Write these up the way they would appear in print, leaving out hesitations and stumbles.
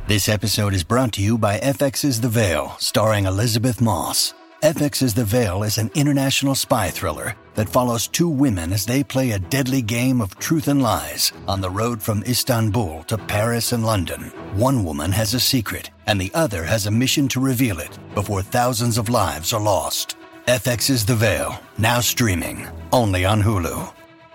This episode is brought to you by FX's The Veil, starring Elizabeth Moss. FX's The Veil is an international spy thriller that follows two women as they play a deadly game of truth and lies on the road from Istanbul to Paris and London. One woman has a secret, and the other has a mission to reveal it before thousands of lives are lost. FX's The Veil, now streaming, only on Hulu.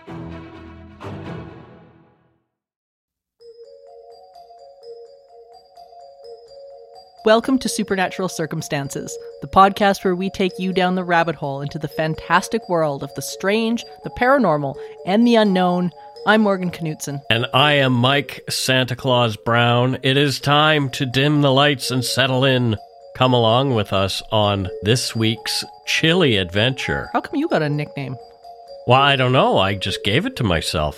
Welcome to Supernatural Circumstances, the podcast where we take you down the rabbit hole into the fantastic world of the strange, the paranormal, and the unknown. I'm Morgan Knutson. And I am Mike Santa Claus Brown. It is time to dim the lights and settle in. Come along with us on this week's chilly adventure. How come you got a nickname? Well, I don't know. I just gave it to myself.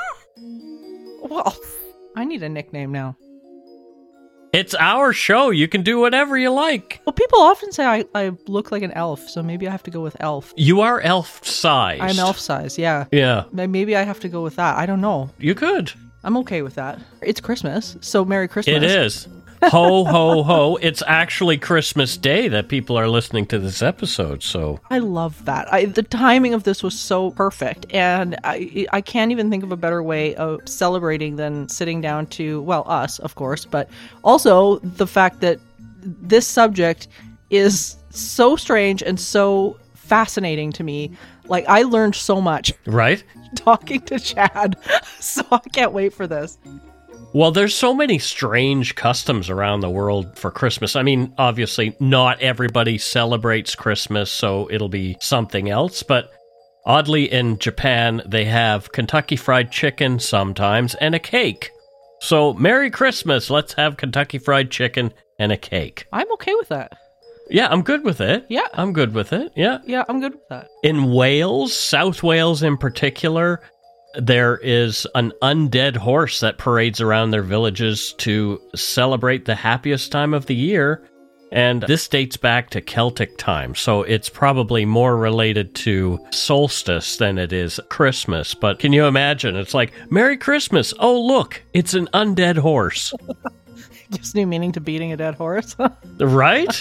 Well, I need a nickname now. It's our show. You can do whatever you like. Well, people often say I look like an elf, so maybe I have to go with elf. You are elf-sized. I'm elf-sized, yeah. Yeah. Maybe I have to go with that. I don't know. You could. I'm okay with that. It's Christmas, so Merry Christmas. It is. Ho, ho, ho. It's actually Christmas Day that people are listening to this episode, so... I love that. The timing of this was so perfect, and I can't even think of a better way of celebrating than sitting down to, well, us, of course, but also the fact that this subject is so strange and so fascinating to me. Like, I learned so much. Right? Talking to Chad, so I can't wait for this. Well, there's so many strange customs around the world for Christmas. I mean, obviously, not everybody celebrates Christmas, so it'll be something else. But oddly, in Japan, they have Kentucky Fried Chicken sometimes and a cake. So, Merry Christmas. Let's have Kentucky Fried Chicken and a cake. I'm okay with that. Yeah, I'm good with it. Yeah. I'm good with it. Yeah. Yeah, I'm good with that. In Wales, South Wales in particular, there is an undead horse that parades around their villages to celebrate the happiest time of the year, and this dates back to Celtic times, so it's probably more related to solstice than it is Christmas. But can you imagine? It's like, Merry Christmas! Oh, look! It's an undead horse. Gives new meaning to beating a dead horse. Right?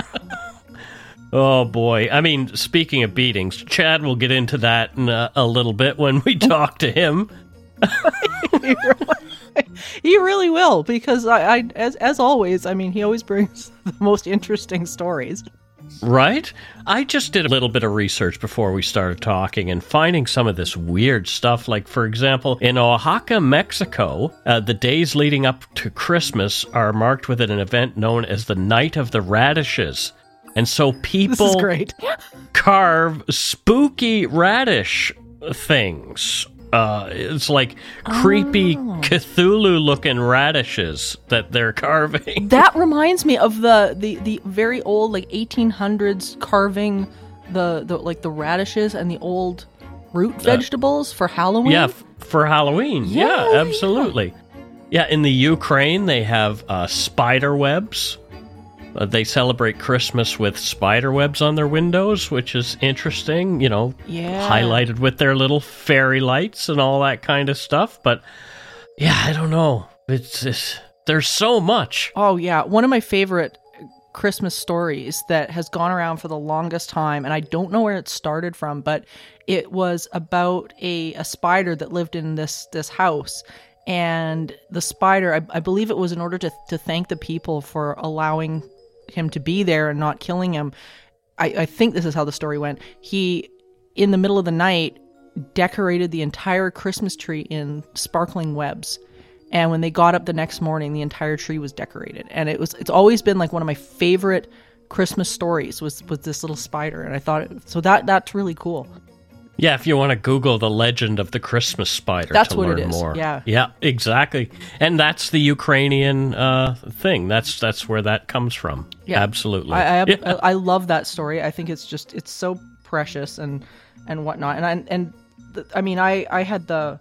Oh, boy. I mean, speaking of beatings, Chad will get into that in a little bit when we talk to him. He really will, because as always, I mean, he always brings the most interesting stories. Right? I just did a little bit of research before we started talking and finding some of this weird stuff. Like, for example, in Oaxaca, Mexico, the days leading up to Christmas are marked with an event known as the Night of the Radishes. And so people carve spooky radish things. It's like creepy Cthulhu-looking radishes that they're carving. That reminds me of the very old, like, 1800s carving the radishes and the old root vegetables for Halloween. Yeah, for Halloween. Yeah, absolutely. Yeah, in the Ukraine, they have spider webs. They celebrate Christmas with spider webs on their windows, which is interesting, highlighted with their little fairy lights and all that kind of stuff. But, yeah, I don't know. There's so much. Oh, yeah. One of my favorite Christmas stories that has gone around for the longest time, and I don't know where it started from, but it was about a spider that lived in this house. And the spider, I believe it was in order to thank the people for allowing him to be there and not killing him. I think this is how the story went. He, in the middle of the night, decorated the entire Christmas tree in sparkling webs. And when they got up the next morning, the entire tree was decorated. And it's always been like one of my favorite Christmas stories was this little spider. And I thought, that's really cool. Yeah, if you want to Google the legend of the Christmas spider that's to what learn it is. more. Yeah, exactly. And that's the Ukrainian thing. That's where that comes from. Yeah, absolutely. I love that story. I think it's so precious and whatnot. And I had the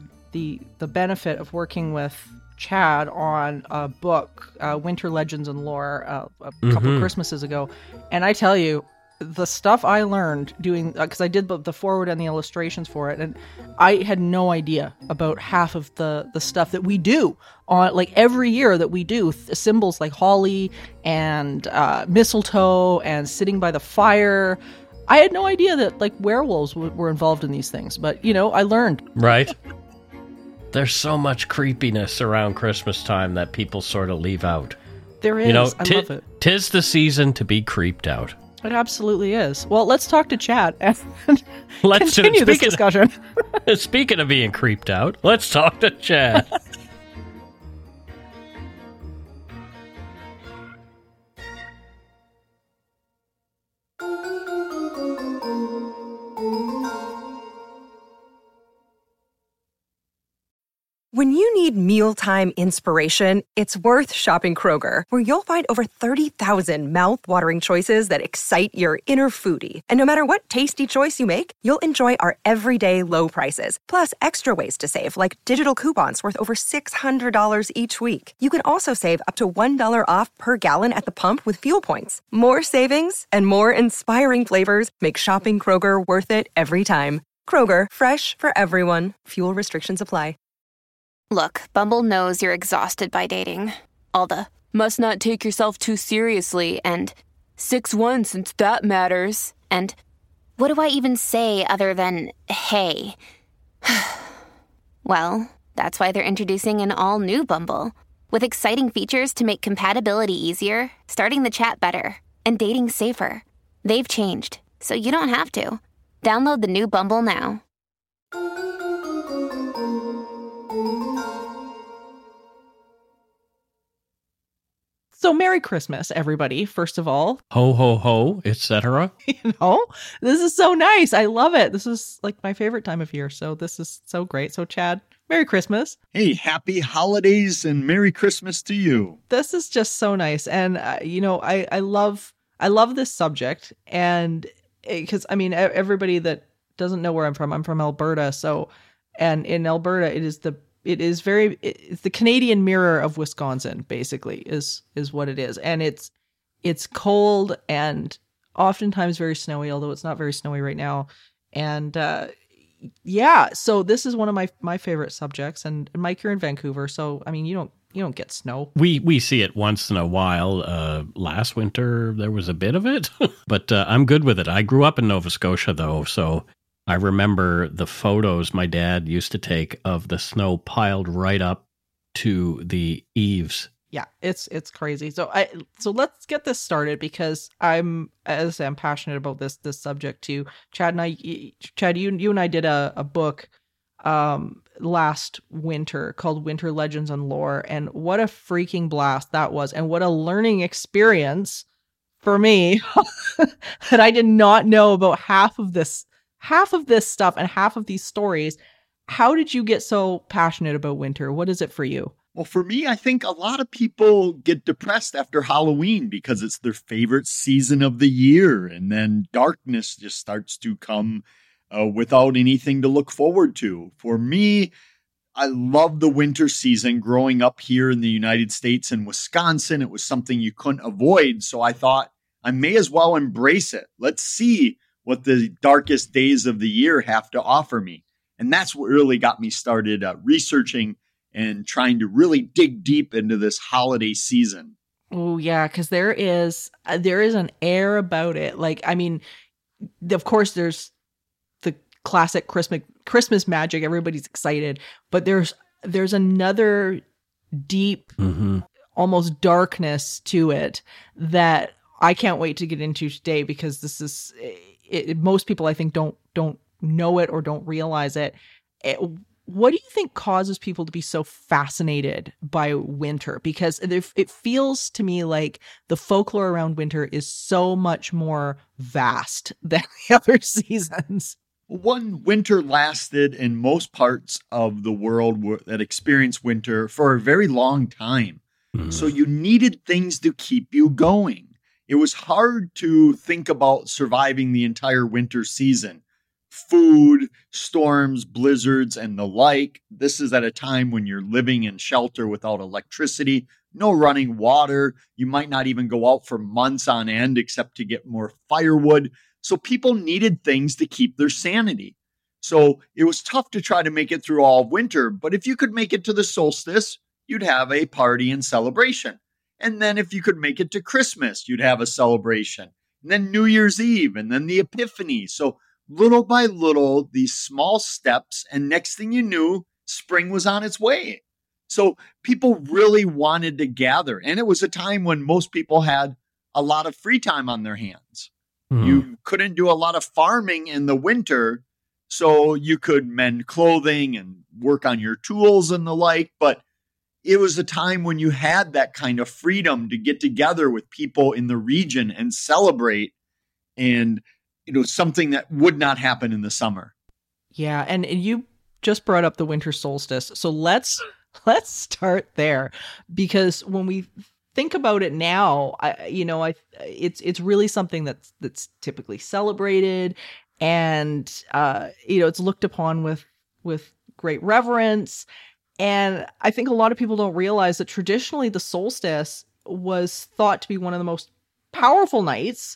benefit of working with Chad on a book, Winter Legends and Lore, a couple Christmases ago, and I tell you, the stuff I learned doing, because I did the forward and the illustrations for it, and I had no idea about half of the stuff that we do on, like, every year that we do symbols like holly and mistletoe and sitting by the fire. I had no idea that, like, werewolves were involved in these things, but, you know, I learned. Right. There's so much creepiness around Christmas time that people sort of leave out. There is. You know, I love it. 'Tis the season to be creeped out. It absolutely is. Well, let's talk to Chad and Let's continue this discussion. Speaking of being creeped out, let's talk to Chad. When you need mealtime inspiration, it's worth shopping Kroger, where you'll find over 30,000 mouth-watering choices that excite your inner foodie. And no matter what tasty choice you make, you'll enjoy our everyday low prices, plus extra ways to save, like digital coupons worth over $600 each week. You can also save up to $1 off per gallon at the pump with fuel points. More savings and more inspiring flavors make shopping Kroger worth it every time. Kroger, fresh for everyone. Fuel restrictions apply. Look, Bumble knows you're exhausted by dating. All the, must not take yourself too seriously, and 6'1" since that matters, and what do I even say other than, hey? Well, that's why they're introducing an all-new Bumble, with exciting features to make compatibility easier, starting the chat better, and dating safer. They've changed, so you don't have to. Download the new Bumble now. So Merry Christmas, everybody, first of all. Ho, ho, ho, etc. You know, this is so nice. I love it. This is like my favorite time of year. So this is so great. So Chad, Merry Christmas. Hey, happy holidays and Merry Christmas to you. This is just so nice. And, you know, I love this subject. And because, I mean, everybody that doesn't know where I'm from Alberta. So, and in Alberta, it's the Canadian mirror of Wisconsin, basically, is what it is. And it's cold and oftentimes very snowy, although it's not very snowy right now. And yeah, so this is one of my favorite subjects. And Mike, you're in Vancouver, so I mean, you don't get snow. We see it once in a while. Last winter there was a bit of it, but I'm good with it. I grew up in Nova Scotia though, so I remember the photos my dad used to take of the snow piled right up to the eaves. Yeah, it's crazy. So let's get this started, because I'm passionate about this subject too. Chad, you and I did a book last winter called Winter Legends and Lore, and what a freaking blast that was, and what a learning experience for me that I did not know about half of this stuff and half of these stories. How did you get so passionate about winter? What is it for you? Well, for me, I think a lot of people get depressed after Halloween because it's their favorite season of the year. And then darkness just starts to come without anything to look forward to. For me, I love the winter season. Growing up here in the United States and Wisconsin, it was something you couldn't avoid. So I thought I may as well embrace it. Let's see what the darkest days of the year have to offer me. And that's what really got me started researching and trying to really dig deep into this holiday season. Oh yeah, because there is an air about it. Like, I mean, of course there's the classic Christmas magic. Everybody's excited, but there's another deep, almost darkness to it that I can't wait to get into today, because this is most people, I think, don't know it or don't realize it. What do you think causes people to be so fascinated by winter? Because it feels to me like the folklore around winter is so much more vast than the other seasons. One, winter lasted in most parts of the world that experienced winter for a very long time. So you needed things to keep you going. It was hard to think about surviving the entire winter season. food, storms, blizzards, and the like. This is at a time when you're living in shelter without electricity, no running water. You might not even go out for months on end except to get more firewood. So people needed things to keep their sanity. So it was tough to try to make it through all of winter, but if you could make it to the solstice, you'd have a party and celebration. And then if you could make it to Christmas, you'd have a celebration. And then New Year's Eve, and then the Epiphany. So little by little, these small steps, and next thing you knew, spring was on its way. So people really wanted to gather. And it was a time when most people had a lot of free time on their hands. You couldn't do a lot of farming in the winter, so you could mend clothing and work on your tools and the like. But it was a time when you had that kind of freedom to get together with people in the region and celebrate, and something that would not happen in the summer. Yeah, and you just brought up the winter solstice. So let's start there, because when we think about it now, it's really something that's typically celebrated, and it's looked upon with great reverence. And I think a lot of people don't realize that traditionally the solstice was thought to be one of the most powerful nights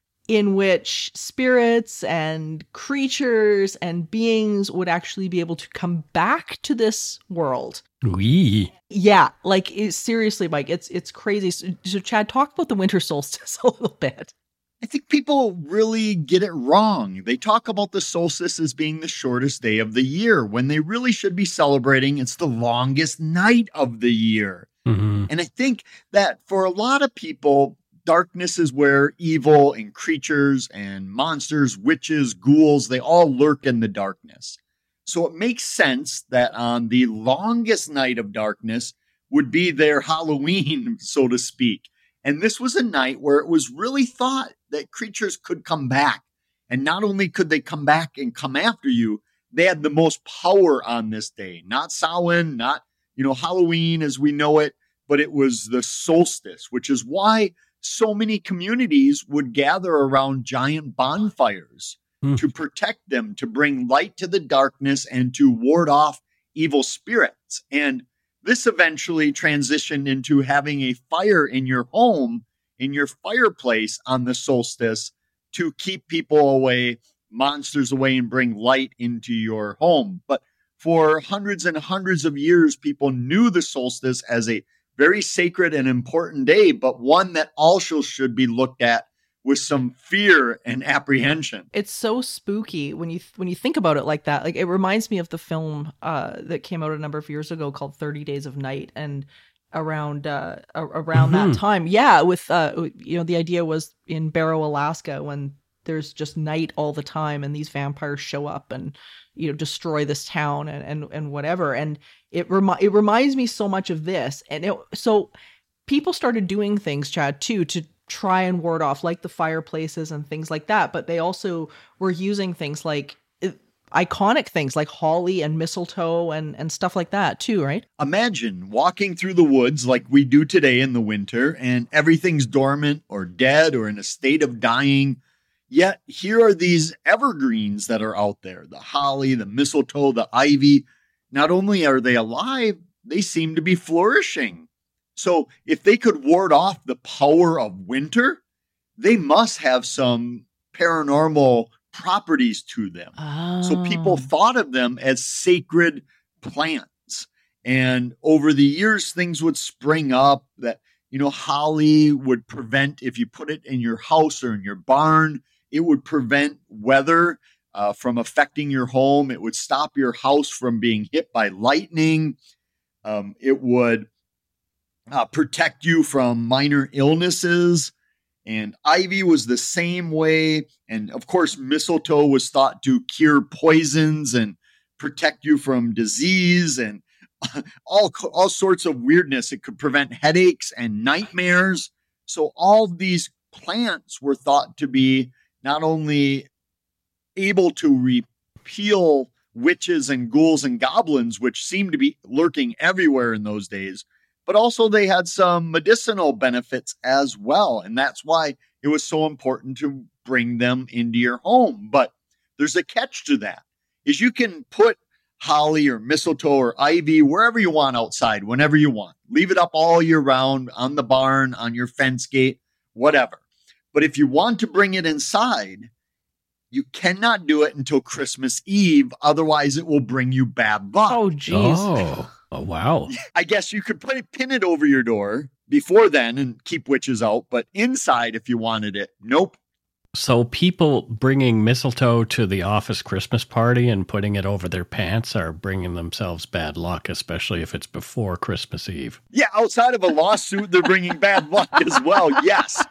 in which spirits and creatures and beings would actually be able to come back to this world. Oui. Yeah, seriously, Mike, it's crazy. So Chad, talk about the winter solstice a little bit. I think people really get it wrong. They talk about the solstice as being the shortest day of the year, when they really should be celebrating it's the longest night of the year. Mm-hmm. And I think that for a lot of people, darkness is where evil and creatures and monsters, witches, ghouls, they all lurk in the darkness. So it makes sense that on the longest night of darkness would be their Halloween, so to speak. And this was a night where it was really thought that creatures could come back. And not only could they come back and come after you, they had the most power on this day. Not Samhain, not, Halloween as we know it, but it was the solstice, which is why so many communities would gather around giant bonfires to protect them, to bring light to the darkness, and to ward off evil spirits. And this eventually transitioned into having a fire in your home, in your fireplace on the solstice, to keep people away, monsters away, and bring light into your home. But for hundreds and hundreds of years, people knew the solstice as a very sacred and important day, but one that also should be looked at with some fear and apprehension. It's so spooky when you think about it like that. Like, it reminds me of the film that came out a number of years ago called 30 Days of Night, and around that time, with the idea was in Barrow, Alaska, when there's just night all the time, and these vampires show up and destroy this town and whatever. And it reminds me so much of this. And so people started doing things, Chad, too, to try and ward off, like the fireplaces and things like that. But they also were using things like iconic things like holly and mistletoe and stuff like that too, right? Imagine walking through the woods like we do today in the winter, and everything's dormant or dead or in a state of dying. Yet here are these evergreens that are out there, the holly, the mistletoe, the ivy. Not only are they alive, they seem to be flourishing. So if they could ward off the power of winter, they must have some paranormal properties to them. Oh. So people thought of them as sacred plants. And over the years, things would spring up that, holly would prevent, if you put it in your house or in your barn, it would prevent weather from affecting your home. It would stop your house from being hit by lightning. It would protect you from minor illnesses. And ivy was the same way. And of course, mistletoe was thought to cure poisons and protect you from disease and all sorts of weirdness. It could prevent headaches and nightmares. So all these plants were thought to be not only able to repel witches and ghouls and goblins, which seemed to be lurking everywhere in those days, but also they had some medicinal benefits as well. And that's why it was so important to bring them into your home. But there's a catch to that, is you can put holly or mistletoe or ivy wherever you want outside, whenever you want. Leave it up all year round on the barn, on your fence gate, whatever. But if you want to bring it inside, you cannot do it until Christmas Eve. Otherwise, it will bring you bad luck. Oh, geez. Oh, wow. I guess you could pin it over your door before then and keep witches out. But inside, if you wanted it, nope. So people bringing mistletoe to the office Christmas party and putting it over their pants are bringing themselves bad luck, especially if it's before Christmas Eve. Yeah, outside of a lawsuit, they're bringing bad luck as well. Yes.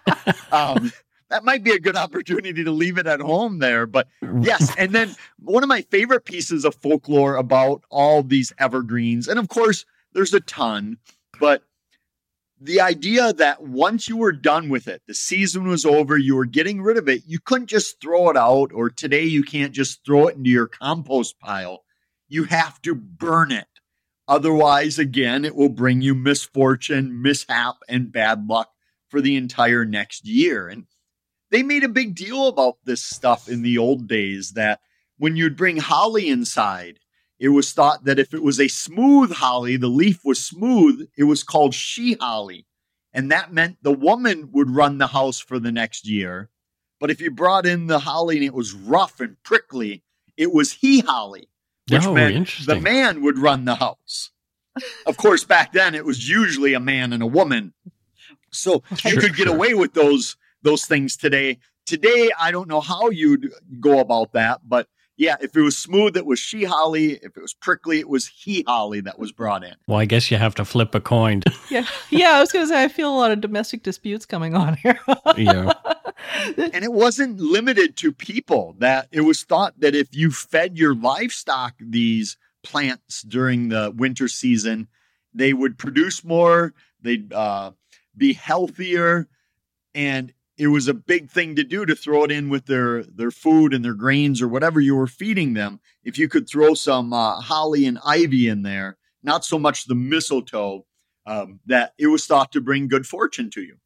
That might be a good opportunity to leave it at home there. But yes. And then one of my favorite pieces of folklore about all these evergreens, and of course, there's a ton, but the idea that once you were done with it, the season was over, you were getting rid of it, you couldn't just throw it out, or today you can't just throw it into your compost pile. You have to burn it. Otherwise, again, it will bring you misfortune, mishap, and bad luck for the entire next year. And they made a big deal about this stuff in the old days, that when you'd bring holly inside, it was thought that if it was a smooth holly, the leaf was smooth, it was called she holly. And that meant the woman would run the house for the next year. But if you brought in the holly and it was rough and prickly, it was he holly, which meant the man would run the house. Of course, back then it was usually a man and a woman. So you could get away with those things today. Today, I don't know how you'd go about that, but yeah, if it was smooth, it was she holly. If it was prickly, it was he holly that was brought in. Well, I guess you have to flip a coin. Yeah, I was going to say, I feel a lot of domestic disputes coming on here. Yeah. And it wasn't limited to people. That it was thought that if you fed your livestock these plants during the winter season, they would produce more, they'd be healthier, and it was a big thing to do to throw it in with their food and their grains or whatever you were feeding them. If you could throw some holly and ivy in there, not so much the mistletoe, that it was thought to bring good fortune to you.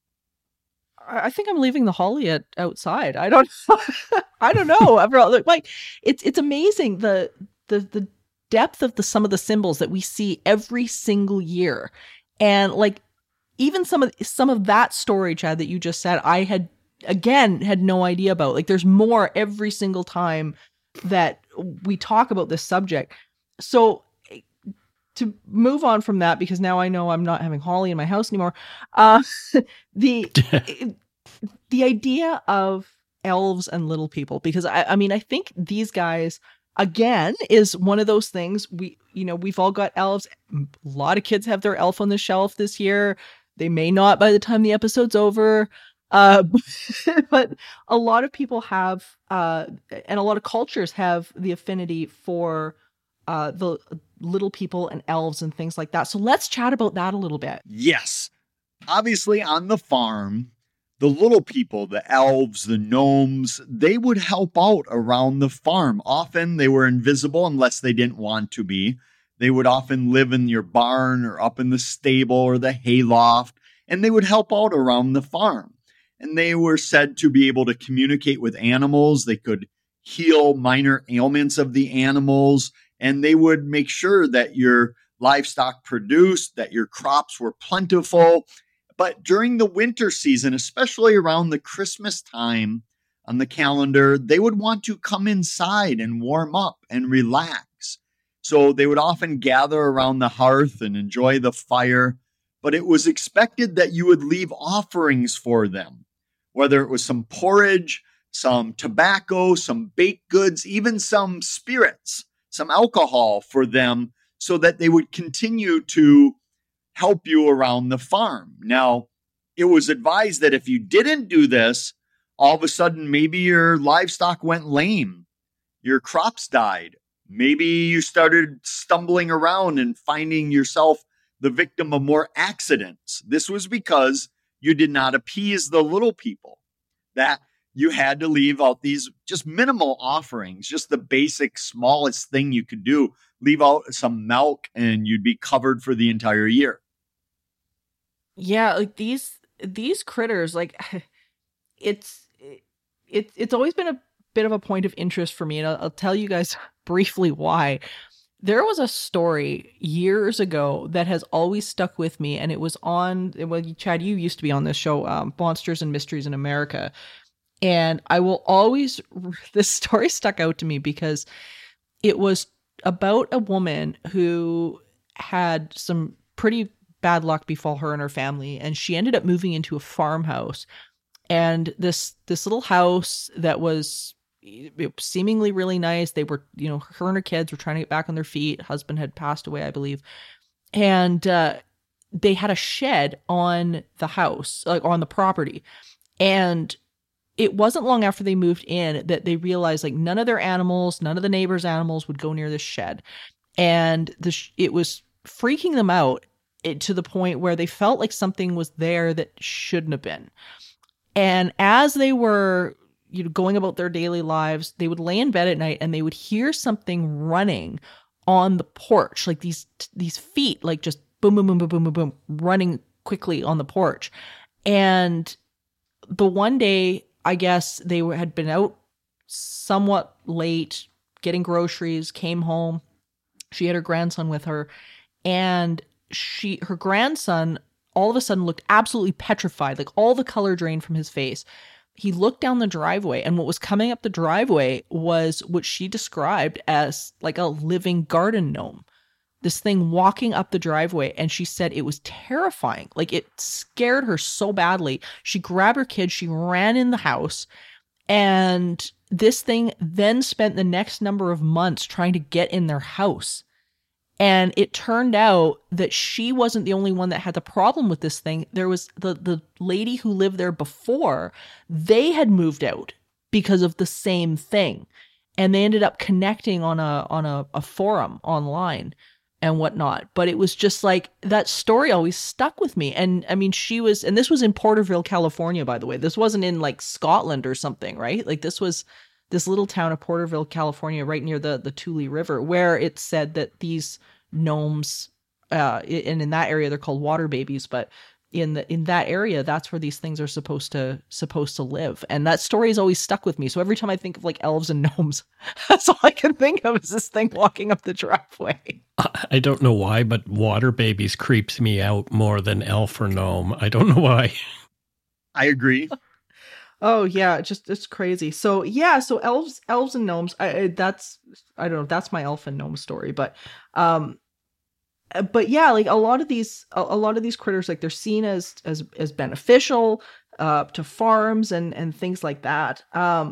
I think I'm leaving the holly outside. I don't know. Like it's amazing the depth of some of the symbols that we see every single year, and like. Even some of that story, Chad, that you just said, I had no idea about. Like, there's more every single time that we talk about this subject. So to move on from that, because now I know I'm not having holly in my house anymore. The idea of elves and little people, because I mean, I think these guys, again, is one of those things we've all got elves. A lot of kids have their elf on the shelf this year. They may not by the time the episode's over. But a lot of people have, and a lot of cultures have the affinity for the little people and elves and things like that. So let's chat about that a little bit. Yes. Obviously, on the farm, the little people, the elves, the gnomes, they would help out around the farm. Often they were invisible unless they didn't want to be. They would often live in your barn or up in the stable or the hayloft, and they would help out around the farm. And they were said to be able to communicate with animals. They could heal minor ailments of the animals, and they would make sure that your livestock produced, that your crops were plentiful. But during the winter season, especially around the Christmas time on the calendar, they would want to come inside and warm up and relax. So they would often gather around the hearth and enjoy the fire, but it was expected that you would leave offerings for them, whether it was some porridge, some tobacco, some baked goods, even some spirits, some alcohol for them, so that they would continue to help you around the farm. Now, it was advised that if you didn't do this, all of a sudden maybe your livestock went lame, your crops died. Maybe you started stumbling around and finding yourself the victim of more accidents. This was because you did not appease the little people, that you had to leave out these just minimal offerings, just the basic smallest thing you could do. Leave out some milk and you'd be covered for the entire year. Yeah, like these critters, like it's always been a bit of a point of interest for me, and I'll tell you guys briefly why. There was a story years ago that has always stuck with me, and it was on, well, Chad, you used to be on this show, Monsters and Mysteries in America. And I will always, this story stuck out to me because it was about a woman who had some pretty bad luck befall her and her family, and she ended up moving into a farmhouse. And this little house that was seemingly really nice. They were, her and her kids were trying to get back on their feet. Husband had passed away, I believe. And they had a shed on the house, like on the property. And it wasn't long after they moved in that they realized like none of their animals, none of the neighbors' animals would go near this shed. And it was freaking them out to the point where they felt like something was there that shouldn't have been. And as they were going about their daily lives, they would lay in bed at night and they would hear something running on the porch, like these feet, like just boom, boom, boom, boom, boom, boom, boom, running quickly on the porch. And the one day, I guess they had been out somewhat late getting groceries, came home. She had her grandson with her, and her grandson all of a sudden looked absolutely petrified, like all the color drained from his face. He looked down the driveway, and what was coming up the driveway was what she described as like a living garden gnome. This thing walking up the driveway, and she said it was terrifying. Like, it scared her so badly. She grabbed her kids, she ran in the house, and this thing then spent the next number of months trying to get in their house. And it turned out that she wasn't the only one that had the problem with this thing. There was the lady who lived there before. They had moved out because of the same thing. And they ended up connecting on a forum online and whatnot. But it was just like, that story always stuck with me. And I mean, and this was in Porterville, California, by the way. This wasn't in like Scotland or something, right? Like, this was this little town of Porterville, California, right near the Tule River, where it said that these gnomes, and in that area they're called water babies, but in that area, that's where these things are supposed to live. And that story has always stuck with me. So every time I think of like elves and gnomes, that's all I can think of is this thing walking up the driveway. I don't know why, but water babies creeps me out more than elf or gnome. I don't know why. I agree. Oh yeah, it's crazy. So yeah, so elves and gnomes. I don't know. That's my elf and gnome story, but yeah, like a lot of these critters, like they're seen as beneficial to farms and things like that. I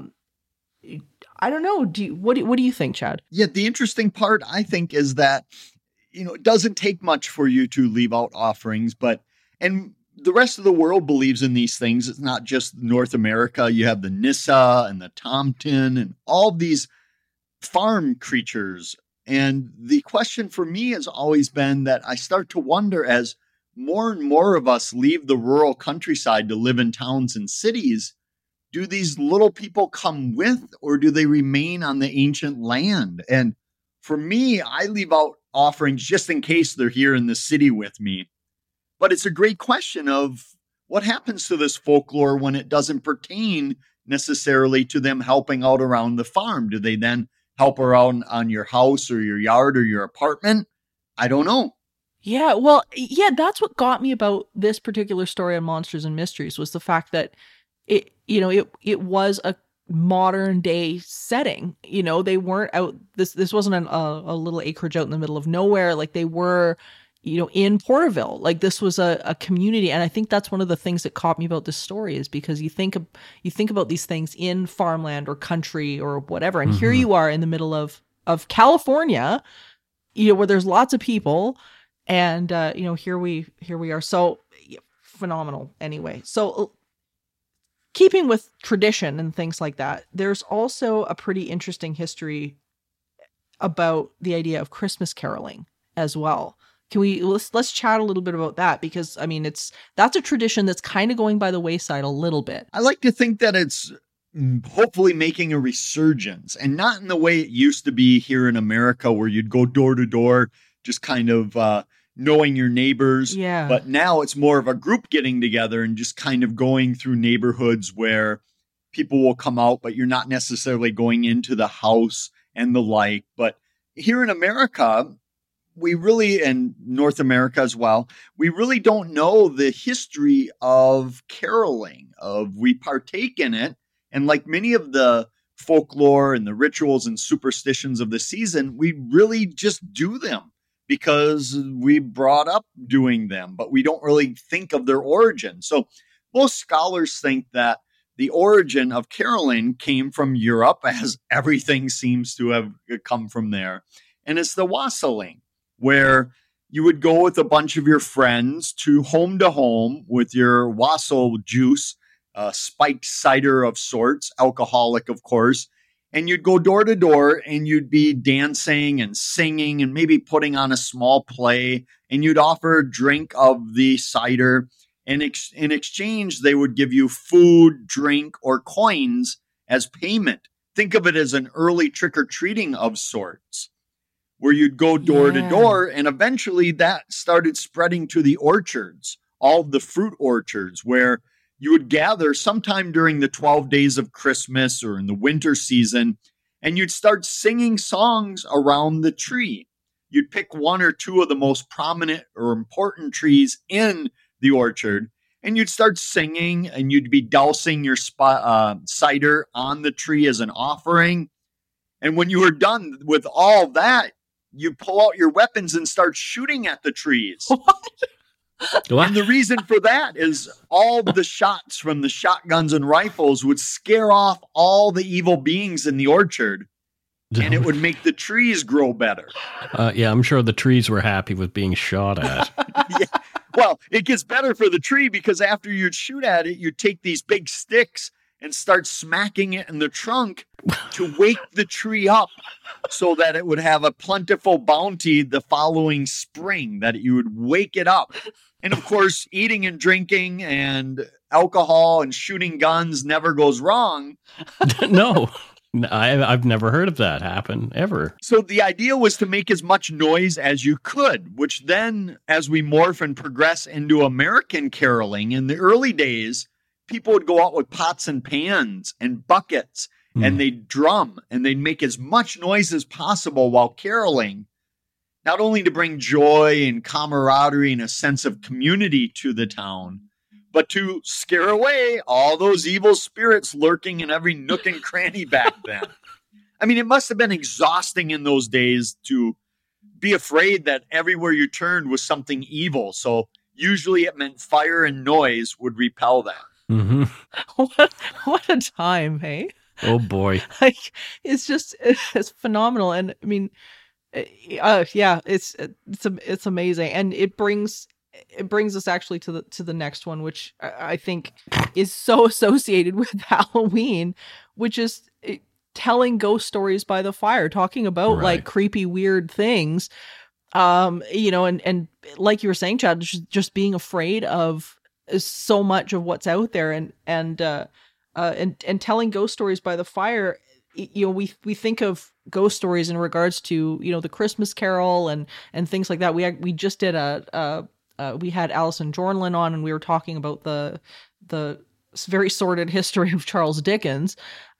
don't know. What do you think, Chad? Yeah, the interesting part I think is that it doesn't take much for you to leave out offerings, and the rest of the world believes in these things. It's not just North America. You have the Nissa and the Tomten and all these farm creatures. And the question for me has always been that I start to wonder, as more and more of us leave the rural countryside to live in towns and cities, do these little people come with, or do they remain on the ancient land? And for me, I leave out offerings just in case they're here in the city with me. But it's a great question of what happens to this folklore when it doesn't pertain necessarily to them helping out around the farm. Do they then help around on your house or your yard or your apartment? I don't know. Yeah, well, yeah, that's what got me about this particular story on Monsters and Mysteries, was the fact that it was a modern day setting. They weren't out, this wasn't a little acreage out in the middle of nowhere. Like, they were in Porterville. Like, this was a community. And I think that's one of the things that caught me about this story, is because you think about these things in farmland or country or whatever. And here you are in the middle of California, where there's lots of people. And, here we are. So yeah, phenomenal. Anyway, so keeping with tradition and things like that, there's also a pretty interesting history about the idea of Christmas caroling as well. Let's chat a little bit about that, because I mean, that's a tradition that's kind of going by the wayside a little bit. I like to think that it's hopefully making a resurgence, and not in the way it used to be here in America, where you'd go door to door, just kind of knowing your neighbors. Yeah. But now it's more of a group getting together and just kind of going through neighborhoods where people will come out, but you're not necessarily going into the house and the like. But here in America, and North America as well, we really don't know the history of caroling. We partake in it. And like many of the folklore and the rituals and superstitions of the season, we really just do them because we brought up doing them, but we don't really think of their origin. So most scholars think that the origin of caroling came from Europe, as everything seems to have come from there. And it's the wassailing, where you would go with a bunch of your friends to home with your wassail juice, spiked cider of sorts, alcoholic, of course. And you'd go door to door and you'd be dancing and singing and maybe putting on a small play. And you'd offer a drink of the cider. And in exchange, they would give you food, drink, or coins as payment. Think of it as an early trick-or-treating of sorts, where you'd go door to door. And eventually that started spreading to the orchards, all the fruit orchards, where you would gather sometime during the 12 days of Christmas or in the winter season, and you'd start singing songs around the tree. You'd pick one or two of the most prominent or important trees in the orchard, and you'd start singing, and you'd be dousing your cider on the tree as an offering. And when you were done with all that, you pull out your weapons and start shooting at the trees. What? And the reason for that is all the shots from the shotguns and rifles would scare off all the evil beings in the orchard, and it would make the trees grow better. Yeah, I'm sure the trees were happy with being shot at. Yeah. Well, it gets better for the tree because after you'd shoot at it, you'd take these big sticks and start smacking it in the trunk to wake the tree up so that it would have a plentiful bounty the following spring, that you would wake it up. And of course, eating and drinking and alcohol and shooting guns never goes wrong. No, I've never heard of that happen ever. So the idea was to make as much noise as you could, which then, as we morph and progress into American caroling, in the early days, people would go out with pots and pans and buckets, and they'd drum, and they'd make as much noise as possible while caroling, not only to bring joy and camaraderie and a sense of community to the town, but to scare away all those evil spirits lurking in every nook and cranny back then. I mean, it must have been exhausting in those days to be afraid that everywhere you turned was something evil. So usually it meant fire and noise would repel that. Mm-hmm. What a time, hey? Oh boy. Like, it's phenomenal. And I mean, yeah, it's amazing. And it brings us actually to the next one, which I think is so associated with Halloween, which is telling ghost stories by the fire, talking about like creepy, weird things. And like you were saying, Chad, just being afraid of so much of what's out there, and telling ghost stories by the fire. We think of ghost stories in regards to, the Christmas Carol and things like that. We just did we had Alison Jornlin on, and we were talking about the very sordid history of Charles Dickens.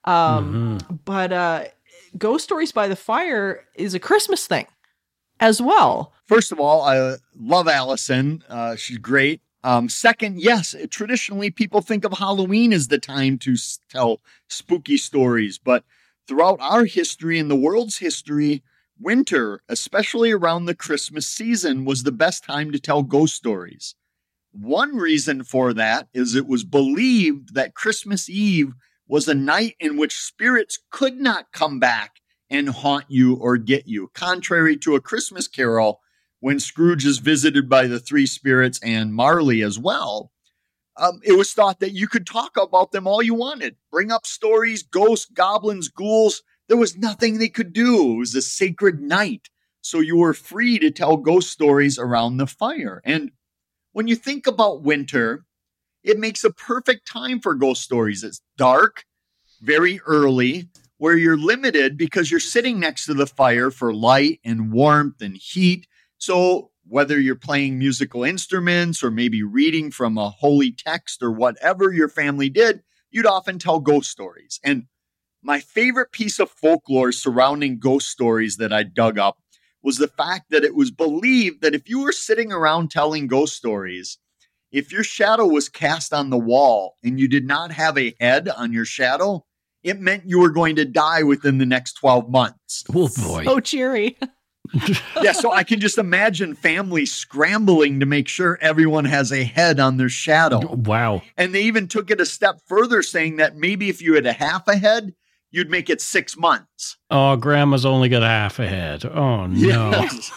But ghost stories by the fire is a Christmas thing as well. First of all, I love Alison. She's great. Second, yes, traditionally people think of Halloween as the time to tell spooky stories, but throughout our history and the world's history, winter, especially around the Christmas season, was the best time to tell ghost stories. One reason for that is it was believed that Christmas Eve was a night in which spirits could not come back and haunt you or get you, contrary to A Christmas Carol, when Scrooge is visited by the three spirits and Marley as well. It was thought that you could talk about them all you wanted. Bring up stories, ghosts, goblins, ghouls. There was nothing they could do. It was a sacred night. So you were free to tell ghost stories around the fire. And when you think about winter, it makes a perfect time for ghost stories. It's dark, very early, where you're limited because you're sitting next to the fire for light and warmth and heat. So whether you're playing musical instruments or maybe reading from a holy text or whatever your family did, you'd often tell ghost stories. And my favorite piece of folklore surrounding ghost stories that I dug up was the fact that it was believed that if you were sitting around telling ghost stories, if your shadow was cast on the wall and you did not have a head on your shadow, it meant you were going to die within the next 12 months. Oh, boy. So cheery. Yeah, so I can just imagine families scrambling to make sure everyone has a head on their shadow. Wow. And they even took it a step further, saying that maybe if you had a half a head, you'd make it 6 months. Oh, grandma's only got a half a head. Oh, no. Yes.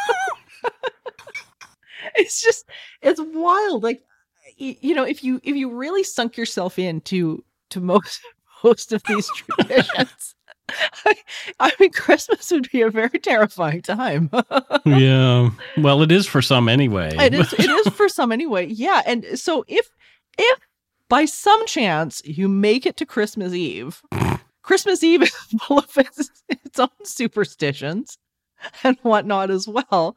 It's wild. Like, you know, if you really sunk yourself into most of these traditions, I mean, Christmas would be a very terrifying time. Yeah. Well, it is for some anyway. It is for some anyway. Yeah. And so if by some chance you make it to Christmas Eve is full of its own superstitions and whatnot as well.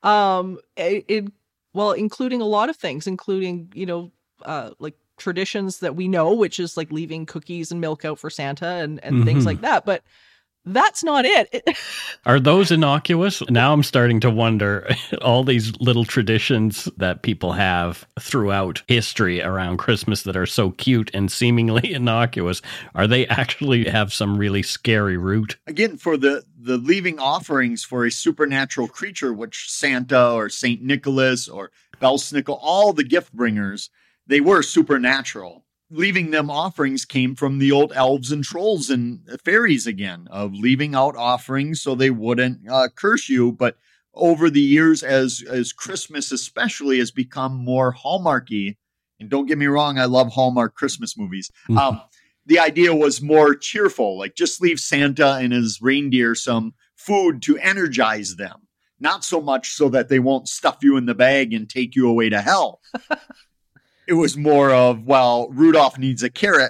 Including a lot of things, including, you know, like traditions that we know, which is like leaving cookies and milk out for Santa and things like that. But that's not it. Are those innocuous? Now I'm starting to wonder, all these little traditions that people have throughout history around Christmas that are so cute and seemingly innocuous, are they actually have some really scary root? Again, for the leaving offerings for a supernatural creature, which Santa or St. Nicholas or Belsnickel, all the gift bringers, they were supernatural. Leaving them offerings came from the old elves and trolls and fairies again, of leaving out offerings so they wouldn't curse you. But over the years, as Christmas especially has become more Hallmarky, and don't get me wrong, I love Hallmark Christmas movies. The idea was more cheerful, like just leave Santa and his reindeer some food to energize them, not so much so that they won't stuff you in the bag and take you away to hell. It was more of, well, Rudolph needs a carrot,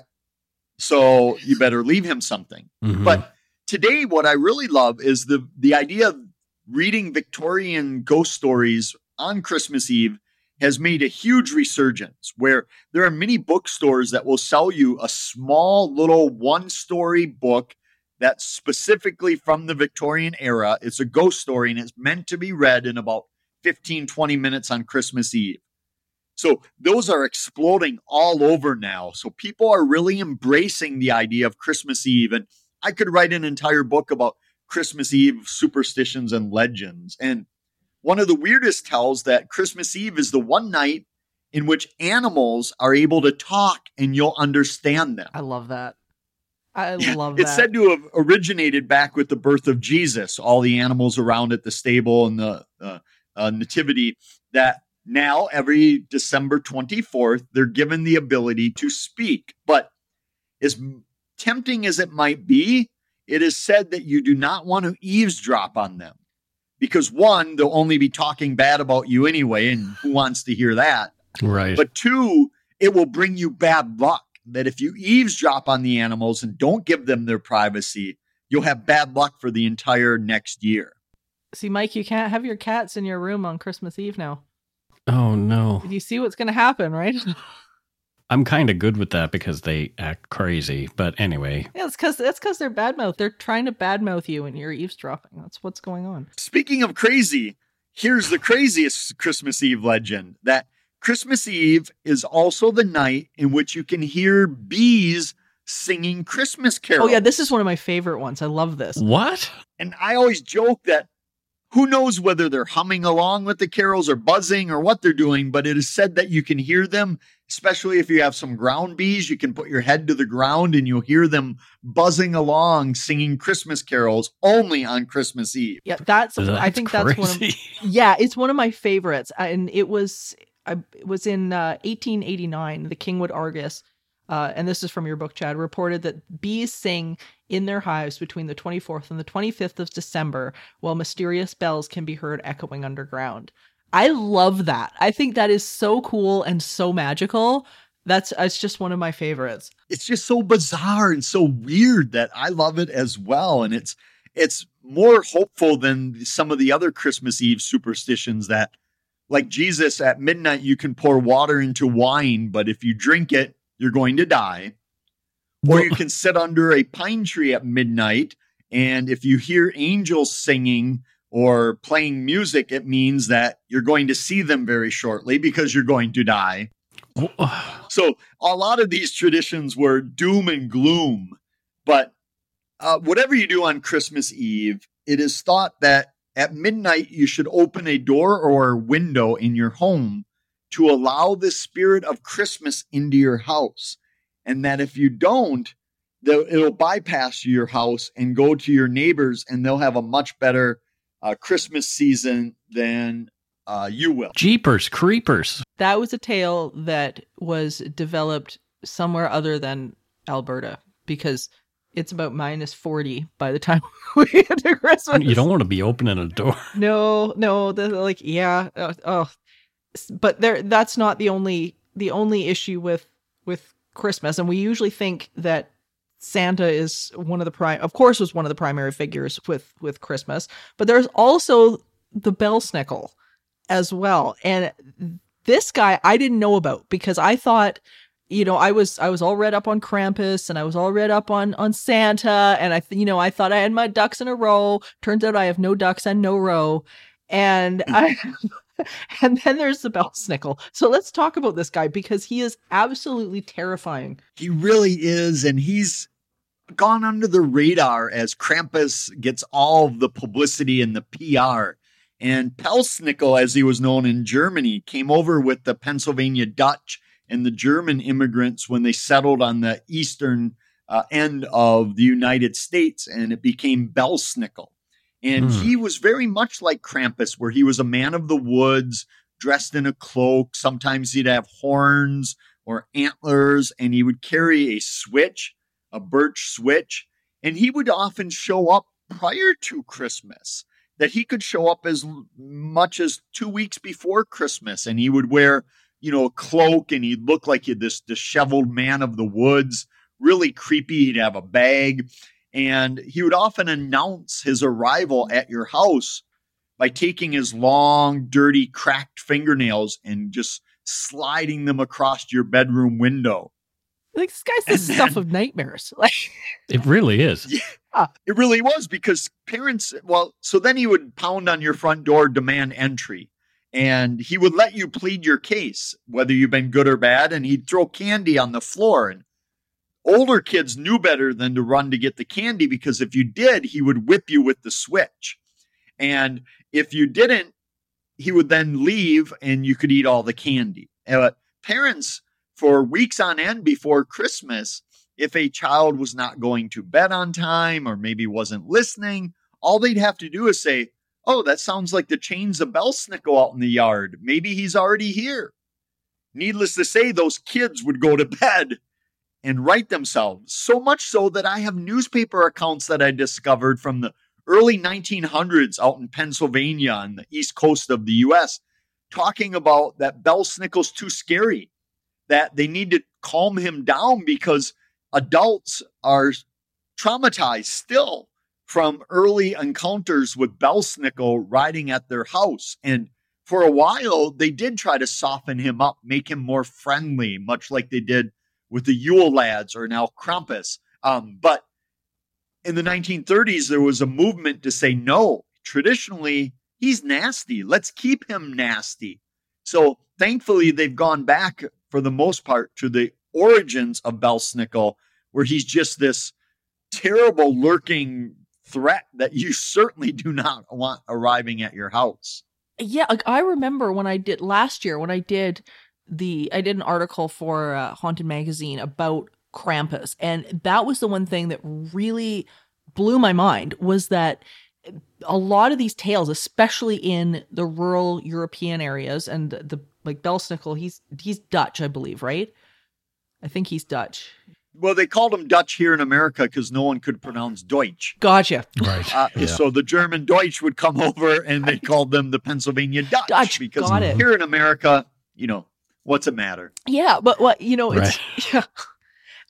so you better leave him something. Mm-hmm. But today, what I really love is the idea of reading Victorian ghost stories on Christmas Eve has made a huge resurgence, where there are many bookstores that will sell you a small little one-story book that's specifically from the Victorian era. It's a ghost story, and it's meant to be read in about 15, 20 minutes on Christmas Eve. So those are exploding all over now. So people are really embracing the idea of Christmas Eve. And I could write an entire book about Christmas Eve superstitions and legends. And one of the weirdest tells that Christmas Eve is the one night in which animals are able to talk and you'll understand them. I love that. I love that. It's said to have originated back with the birth of Jesus, all the animals around at the stable and the nativity, that now, every December 24th, they're given the ability to speak. But as tempting as it might be, it is said that you do not want to eavesdrop on them. Because one, they'll only be talking bad about you anyway, and who wants to hear that? Right. But two, it will bring you bad luck. That if you eavesdrop on the animals and don't give them their privacy, you'll have bad luck for the entire next year. See, Mike, you can't have your cats in your room on Christmas Eve now. Oh, no. You see what's going to happen, right? I'm kind of good with that because they act crazy. But anyway. Yeah, it's because they're badmouth. They're trying to badmouth you and you're eavesdropping. That's what's going on. Speaking of crazy, here's the craziest Christmas Eve legend, that Christmas Eve is also the night in which you can hear bees singing Christmas carols. Oh, yeah, this is one of my favorite ones. I love this. What? And I always joke that who knows whether they're humming along with the carols or buzzing or what they're doing, but it is said that you can hear them, especially if you have some ground bees. You can put your head to the ground and you'll hear them buzzing along, singing Christmas carols only on Christmas Eve. Yeah, I think that's one of, yeah, it's one of my favorites. And it was in 1889, the Kingwood Argus, and this is from your book, Chad, reported that bees sing in their hives between the 24th and the 25th of December, while mysterious bells can be heard echoing underground. I love that. I think that is so cool and so magical. It's just one of my favorites. It's just so bizarre and so weird that I love it as well. And it's more hopeful than some of the other Christmas Eve superstitions that, like Jesus, at midnight you can pour water into wine, but if you drink it, you're going to die. Or you can sit under a pine tree at midnight, and if you hear angels singing or playing music, it means that you're going to see them very shortly because you're going to die. So a lot of these traditions were doom and gloom, but whatever you do on Christmas Eve, it is thought that at midnight you should open a door or a window in your home to allow the spirit of Christmas into your house. And that if you don't, it'll bypass your house and go to your neighbors, and they'll have a much better Christmas season than you will. Jeepers creepers. That was a tale that was developed somewhere other than Alberta, because it's about minus 40 by the time we get to Christmas. You don't want to be opening a door. No. Yeah. But that's not the only issue with Christmas. And we usually think that Santa is was one of the primary figures with Christmas, but there's also the Belsnickel as well. And this guy I didn't know about, because I thought, I was all read up on Krampus, and I was all read up on Santa, and I thought I had my ducks in a row. Turns out I have no ducks and no row. And and then there's the Belsnickel. So let's talk about this guy, because he is absolutely terrifying. He really is. And he's gone under the radar as Krampus gets all of the publicity and the PR. And Belsnickel, as he was known in Germany, came over with the Pennsylvania Dutch and the German immigrants when they settled on the eastern end of the United States, and it became Belsnickel. And he was very much like Krampus, where he was a man of the woods, dressed in a cloak. Sometimes he'd have horns or antlers, and he would carry a switch, a birch switch. And he would often show up prior to Christmas, that he could show up as much as 2 weeks before Christmas. And he would wear, a cloak, and he'd look like this disheveled man of the woods, really creepy. He'd have a bag. And he would often announce his arrival at your house by taking his long, dirty, cracked fingernails and just sliding them across your bedroom window. Like, this guy's the stuff of nightmares. It really is. Yeah, it really was, because so then he would pound on your front door, demand entry. And he would let you plead your case, whether you've been good or bad. And he'd throw candy on the floor. And older kids knew better than to run to get the candy, because if you did, he would whip you with the switch. And if you didn't, he would then leave and you could eat all the candy. Parents, for weeks on end before Christmas, if a child was not going to bed on time or maybe wasn't listening, all they'd have to do is say, "Oh, that sounds like the chains of Belsnickel out in the yard. Maybe he's already here." Needless to say, those kids would go to bed and write themselves. So much so that I have newspaper accounts that I discovered from the early 1900s out in Pennsylvania on the east coast of the U.S. talking about that Belsnickel's too scary, that they need to calm him down because adults are traumatized still from early encounters with Belsnickel riding at their house. And for a while, they did try to soften him up, make him more friendly, much like they did with the Yule Lads or now Krampus. But in the 1930s, there was a movement to say, no, traditionally, he's nasty. Let's keep him nasty. So thankfully, they've gone back for the most part to the origins of Belsnickel, where he's just this terrible lurking threat that you certainly do not want arriving at your house. Yeah, I remember when I did an article for Haunted Magazine about Krampus, and that was the one thing that really blew my mind, was that a lot of these tales, especially in the rural European areas, and like Belsnickel, he's Dutch, I believe, right? I think he's Dutch. Well, they called him Dutch here in America because no one could pronounce Deutsch. Gotcha. Right. Yeah. So the German Deutsch would come over, and they called them the Pennsylvania Dutch. Because got it. Here in America, what's the matter? Yeah, but what, right. it's, yeah.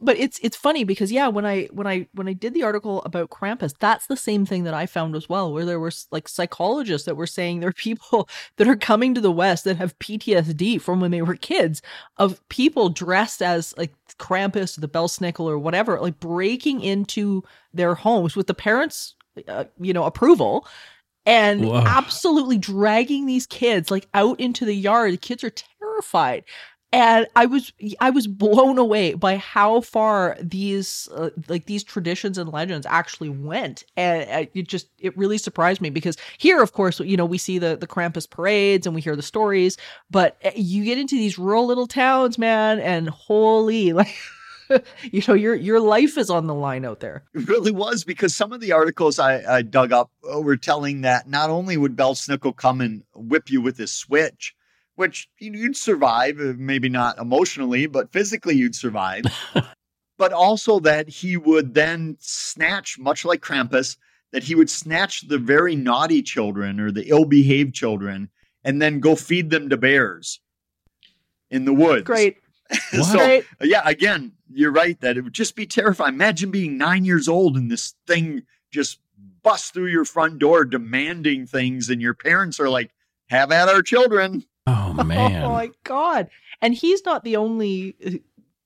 But it's funny because when I did the article about Krampus, that's the same thing that I found as well, where there were like psychologists that were saying there are people that are coming to the West that have PTSD from when they were kids of people dressed as like Krampus, the Belsnickel or whatever, like breaking into their homes with the parents' approval and absolutely dragging these kids like out into the yard. The kids are terrified. And I was blown away by how far these traditions and legends actually went, and it really surprised me because here, of course, we see the Krampus parades and we hear the stories, but you get into these rural little towns, man, and holy, like, your life is on the line out there. It really was, because some of the articles I dug up were telling that not only would Belsnickel come and whip you with his switch, which you'd survive, maybe not emotionally, but physically you'd survive. But also that he would then snatch, much like Krampus, that he would snatch the very naughty children or the ill-behaved children and then go feed them to bears in the woods. Great. So, Great. Yeah, again, you're right that it would just be terrifying. Imagine being 9 years old and this thing just busts through your front door demanding things, and your parents are like, have at our children. Oh, man. Oh, my God. And he's not the only,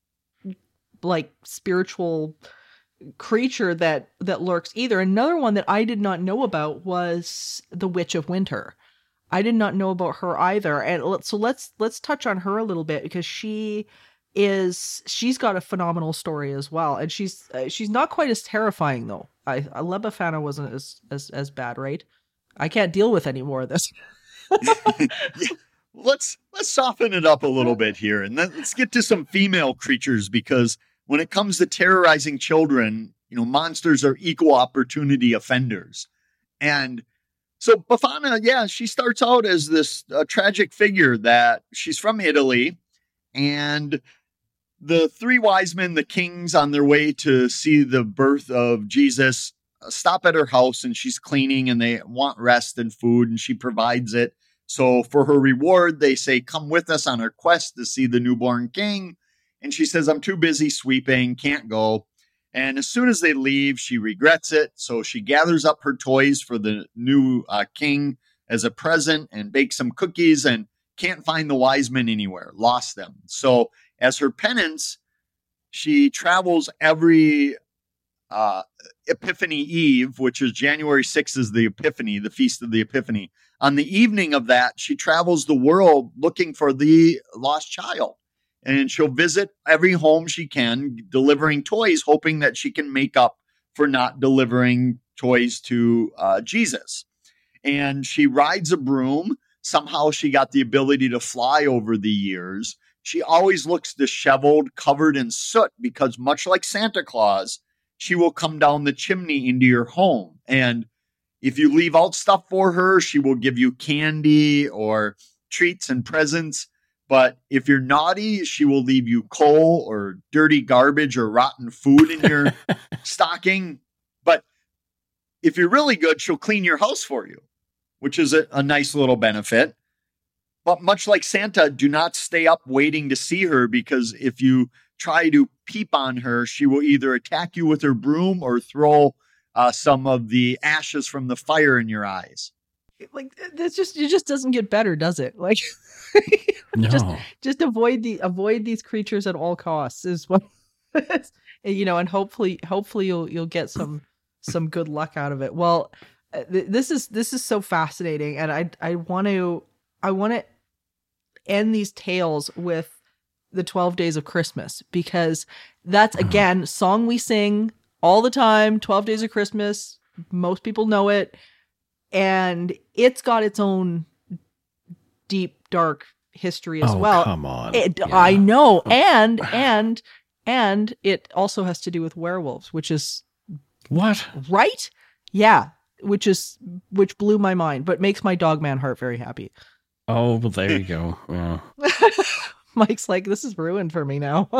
like, spiritual creature that lurks either. Another one that I did not know about was the Witch of Winter. I did not know about her either. And so let's touch on her a little bit, because she's got a phenomenal story as well. And she's not quite as terrifying, though. Leia Befana wasn't as bad, right? I can't deal with any more of this. Yeah. Let's soften it up a little bit here, and let's get to some female creatures, because when it comes to terrorizing children, monsters are equal opportunity offenders. And so Befana, she starts out as this tragic figure that she's from Italy, and the three wise men, the kings, on their way to see the birth of Jesus, stop at her house, and she's cleaning, and they want rest and food, and she provides it. So for her reward, they say, come with us on our quest to see the newborn king. And she says, I'm too busy sweeping, can't go. And as soon as they leave, she regrets it. So she gathers up her toys for the new king as a present and bakes some cookies, and can't find the wise men anywhere, lost them. So as her penance, she travels every Epiphany Eve, which is January 6th is the Epiphany, the Feast of the Epiphany. On the evening of that, she travels the world looking for the lost child. And she'll visit every home she can, delivering toys, hoping that she can make up for not delivering toys to Jesus. And she rides a broom. Somehow she got the ability to fly over the years. She always looks disheveled, covered in soot, because much like Santa Claus, she will come down the chimney into your home. And if you leave out stuff for her, she will give you candy or treats and presents. But if you're naughty, she will leave you coal or dirty garbage or rotten food in your stocking. But if you're really good, she'll clean your house for you, which is a nice little benefit. But much like Santa, do not stay up waiting to see her, because if you try to peep on her, she will either attack you with her broom or throw some of the ashes from the fire in your eyes. Like, it just doesn't get better, does it? Like, No. just avoid these creatures at all costs is what, and hopefully you'll get some good luck out of it. Well, this is so fascinating, and I want to end these tales with the 12 Days of Christmas, because that's, again, song we sing all the time. 12 Days of Christmas, most people know it, and it's got its own deep, dark history as well. Come on. I know. And it also has to do with werewolves, which is What? right? Yeah. Which blew my mind, but makes my dog man heart very happy. Oh, well, there you go. Yeah. Mike's like, this is ruined for me now.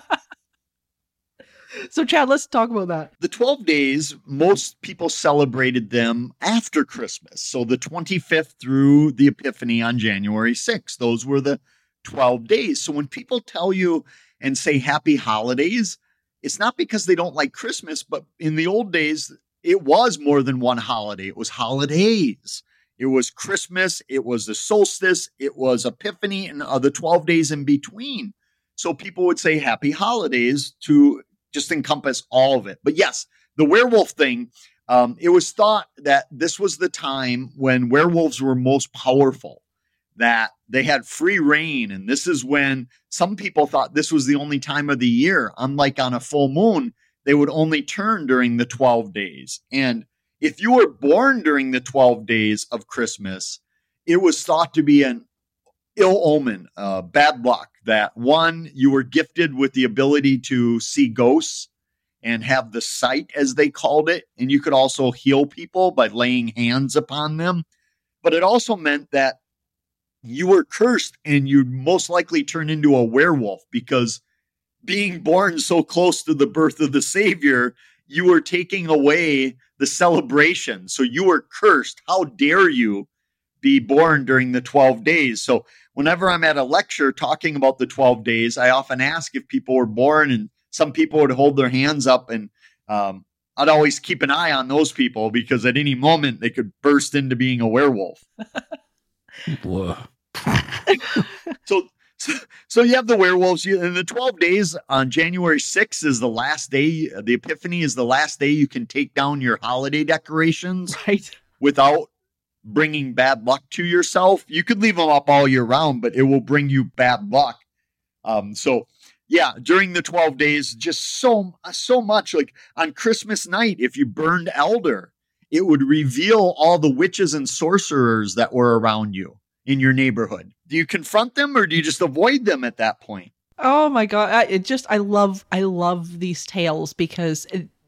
So, Chad, let's talk about that. The 12 days, most people celebrated them after Christmas. So the 25th through the Epiphany on January 6th. Those were the 12 days. So when people tell you and say happy holidays, it's not because they don't like Christmas, but in the old days, it was more than one holiday. It was holidays. It was Christmas. It was the solstice. It was Epiphany and the 12 days in between. So people would say happy holidays to just encompass all of it. But yes, the werewolf thing, it was thought that this was the time when werewolves were most powerful, that they had free reign. And this is when some people thought this was the only time of the year. Unlike on a full moon, they would only turn during the 12 days. And if you were born during the 12 days of Christmas, it was thought to be an ill omen, bad luck, that one, you were gifted with the ability to see ghosts and have the sight, as they called it. And you could also heal people by laying hands upon them. But it also meant that you were cursed and you'd most likely turn into a werewolf, because being born so close to the birth of the Savior, you were taking away the celebration. So you were cursed. How dare you be born during the 12 days? So whenever I'm at a lecture talking about the 12 days, I often ask if people were born, and some people would hold their hands up, and I'd always keep an eye on those people, because at any moment they could burst into being a werewolf. Whoa. So you have the werewolves, and the 12 days on January 6th is the last day. The Epiphany is the last day you can take down your holiday decorations, Right. without bringing bad luck to yourself. You could leave them up all year round, but it will bring you bad luck. So yeah, during the 12 days, just so much. Like on Christmas night, if you burned elder, it would reveal all the witches and sorcerers that were around you in your neighborhood. Do you confront them, or do you just avoid them at that point? Oh my God. I love these tales, because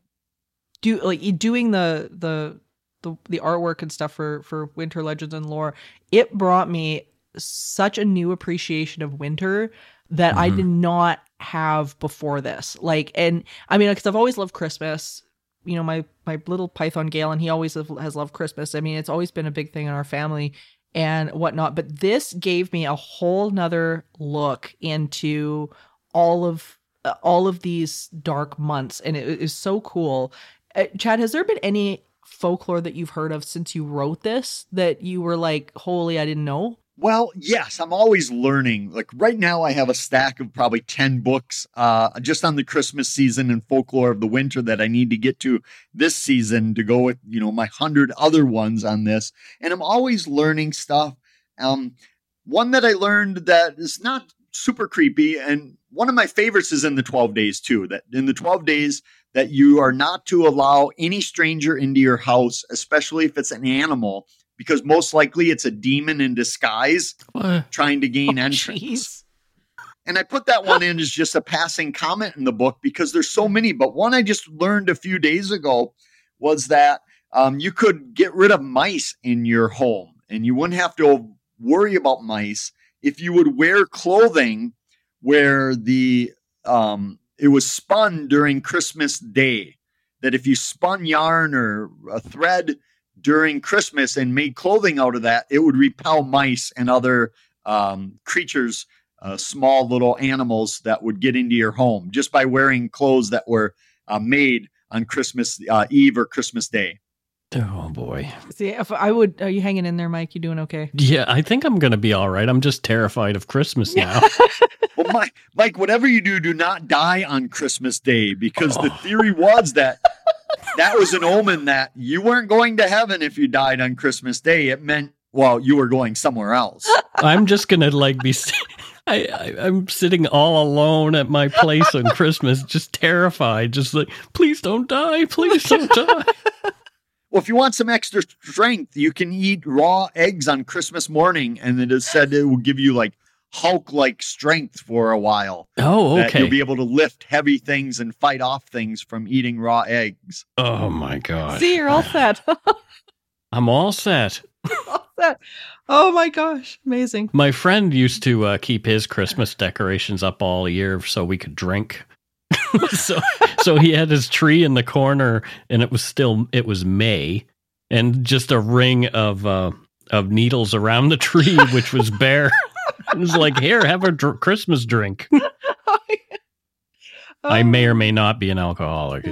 doing the artwork and stuff for Winter Legends and Lore, it brought me such a new appreciation of winter that I did not have before this. Like, and I mean, because I've always loved Christmas. You know, my little Python Galen, he always has loved Christmas. I mean, it's always been a big thing in our family and whatnot. But this gave me a whole nother look into all of these dark months, and it is so cool. Chad, has there been any folklore that you've heard of since you wrote this that you were like, holy, I didn't know? Well, yes, I'm always learning. Like right now I have a stack of probably 10 books just on the Christmas season and folklore of the winter that I need to get to this season to go with, my 100 other ones on this. And I'm always learning stuff. One that I learned that is not super creepy, and one of my favorites is in the 12 days too, that in the 12 days that you are not to allow any stranger into your house, especially if it's an animal, because most likely it's a demon in disguise trying to gain entrance. Geez. And I put that one in as just a passing comment in the book because there's so many. But one I just learned a few days ago was that you could get rid of mice in your home, and you wouldn't have to worry about mice if you would wear clothing where it was spun during Christmas Day. That if you spun yarn or a thread during Christmas and made clothing out of that, it would repel mice and other creatures, small little animals that would get into your home just by wearing clothes that were made on Christmas Eve or Christmas Day. Oh boy. See, if I would, are you hanging in there, Mike? You doing okay? Yeah, I think I'm going to be all right. I'm just terrified of Christmas now. Well, Mike, whatever you do not die on Christmas Day, because the theory was that was an omen that you weren't going to heaven if you died on Christmas Day. It meant, well, you were going somewhere else. I'm just going to be... I'm sitting all alone at my place on Christmas, just terrified, just like, please don't die, please don't die. Well, if you want some extra strength, you can eat raw eggs on Christmas morning, and it is said it will give you like Hulk-like strength for a while. Oh, okay. That you'll be able to lift heavy things and fight off things from eating raw eggs. Oh my God. See, you're all set. I'm all set. All set. Oh my gosh, amazing. My friend used to keep his Christmas decorations up all year so we could drink. so he had his tree in the corner, and it was May, and just a ring of needles around the tree, which was bare. It was like, here, have a Christmas drink. I may or may not be an alcoholic.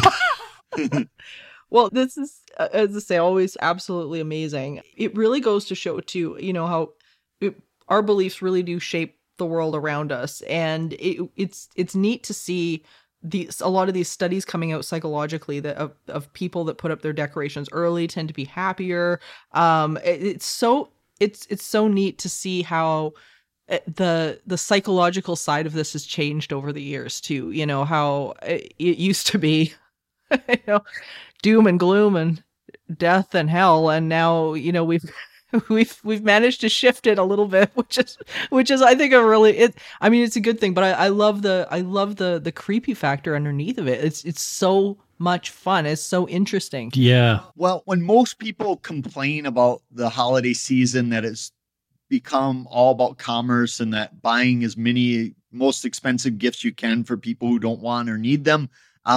Well, this is, as I say, always absolutely amazing. It really goes to show, too, how our beliefs really do shape the world around us. And it's neat to see a lot of these studies coming out psychologically that of people that put up their decorations early tend to be happier. It's so neat to see how the psychological side of this has changed over the years too. How it used to be, doom and gloom and death and hell, and now we've managed to shift it a little bit, which is I think it's a good thing. But I love the creepy factor underneath of it. It's so much fun. It's so interesting. Yeah. Well, when most people complain about the holiday season, that it's become all about commerce and that buying as many most expensive gifts you can for people who don't want or need them.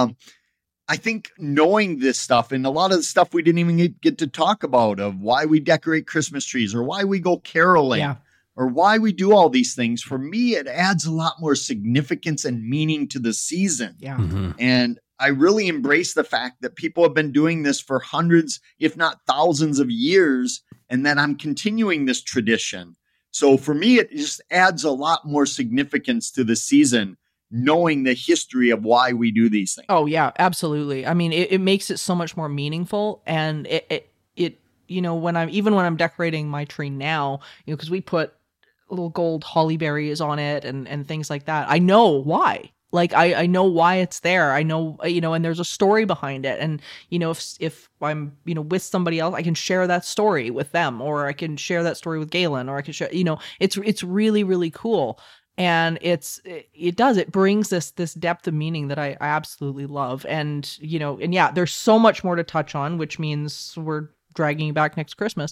I think knowing this stuff, and a lot of the stuff we didn't even get to talk about, of why we decorate Christmas trees or why we go caroling or why we do all these things, for me, it adds a lot more significance and meaning to the season. Yeah. Mm-hmm. And I really embrace the fact that people have been doing this for hundreds, if not thousands of years, and that I'm continuing this tradition. So for me, it just adds a lot more significance to the season, knowing the history of why we do these things. Oh yeah, absolutely. I mean, it makes it so much more meaningful, and it when I'm decorating my tree now, because we put little gold holly berries on it and things like that. I know why. Like I know why it's there. I know, and there's a story behind it. And, if I'm, with somebody else, I can share that story with them, or I can share that story with Galen, or I can share, it's really, really cool. And it brings this depth of meaning that I absolutely love. And, there's so much more to touch on, which means we're dragging you back next Christmas.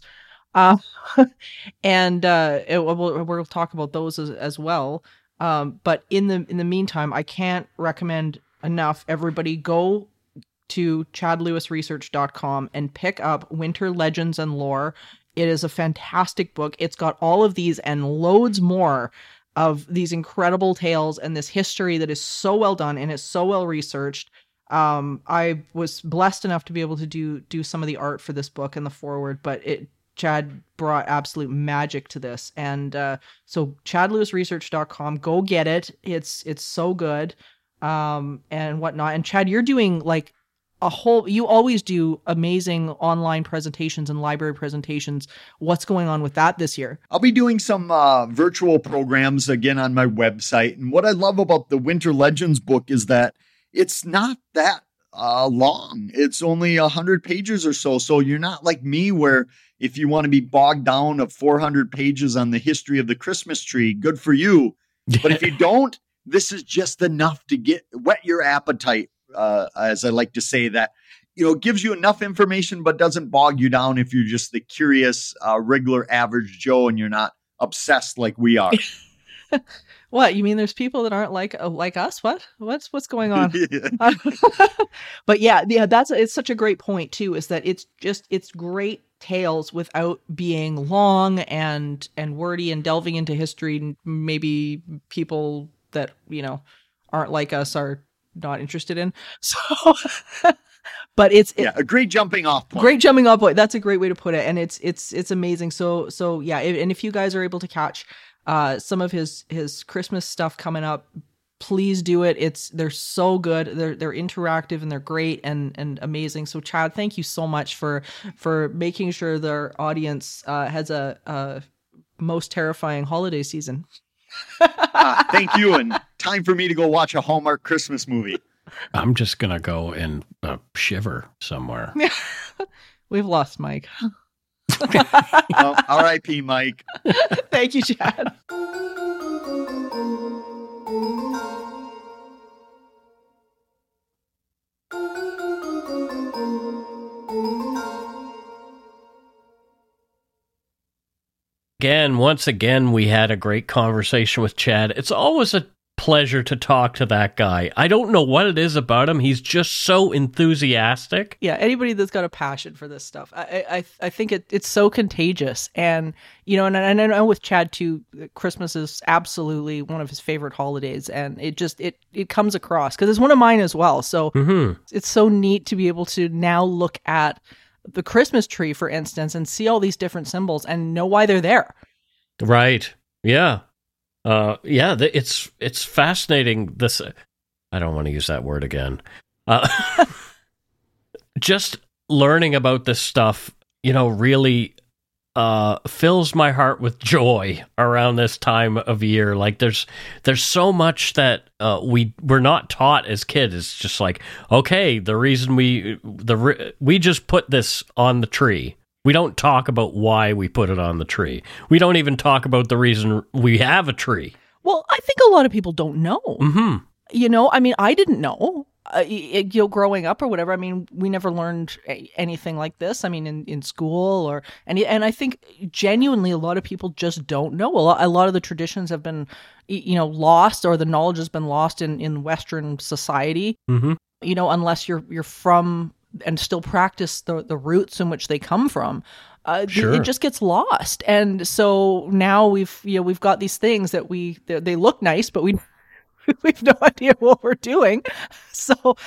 And we'll talk about those as well. But in the meantime, I can't recommend enough. Everybody go to chadlewisresearch.com and pick up Winter Legends and Lore. It is a fantastic book. It's got all of these and loads more of these incredible tales and this history that is so well done and is so well researched. I was blessed enough to be able to do some of the art for this book and the foreword, but Chad brought absolute magic to this. And so chadlewisresearch.com, go get it. It's so good. And whatnot. And Chad, you're doing like you always do amazing online presentations and library presentations. What's going on with that this year? I'll be doing some virtual programs again on my website. And what I love about the Winter Legends book is that it's not that long. It's only 100 pages or so. So you're not like me, where if you want to be bogged down of 400 pages on the history of the Christmas tree, good for you. But if you don't, this is just enough to whet your appetite. As I like to say, that, gives you enough information, but doesn't bog you down if you're just the curious, regular average Joe and you're not obsessed like we are. What, you mean there's people that aren't like us? What's going on? But it's such a great point too, is that it's great tales without being long and wordy and delving into history. And maybe people that, aren't like us are not interested in. So, but it's a great jumping off point. Great jumping off point. That's a great way to put it. And it's amazing. So yeah. And if you guys are able to catch some of his Christmas stuff coming up, please do it. They're so good. They're interactive and they're great and amazing. So Chad, thank you so much for making sure their audience has a most terrifying holiday season. Thank you. And time for me to go watch a Hallmark Christmas movie. I'm just going to go and shiver somewhere. We've lost Mike. R.I.P. Mike. Thank you, Chad. Once again, we had a great conversation with Chad. It's always a pleasure to talk to that guy. I don't know what it is about him. He's just so enthusiastic. Yeah, anybody that's got a passion for this stuff, I think it's so contagious. And, you know, and I know with Chad too, Christmas is absolutely one of his favorite holidays, and it comes across because it's one of mine as well. So it's so neat to be able to now look at the Christmas tree, for instance, and see all these different symbols and know why they're there. Right. Yeah. It's fascinating. This, I don't want to use that word again. Just learning about this stuff, you know, really fills my heart with joy around this time of year. Like there's so much that we're not taught as kids. It's just like, okay, the reason we just put this on the tree. We don't talk about why we put it on the tree. We don't even talk about the reason we have a tree. Well, I think a lot of people don't know. Mm-hmm. You know, I mean, I didn't know, you know, growing up or whatever. I mean, we never learned anything like this. I mean, in school and I think genuinely a lot of people just don't know. A lot of the traditions have been, you know, lost, or the knowledge has been lost in Western society. Mm-hmm. You know, unless you're from and still practice the roots in which they come from, sure. It just gets lost. And so now we've got these things that they look nice, but we have no idea what we're doing. So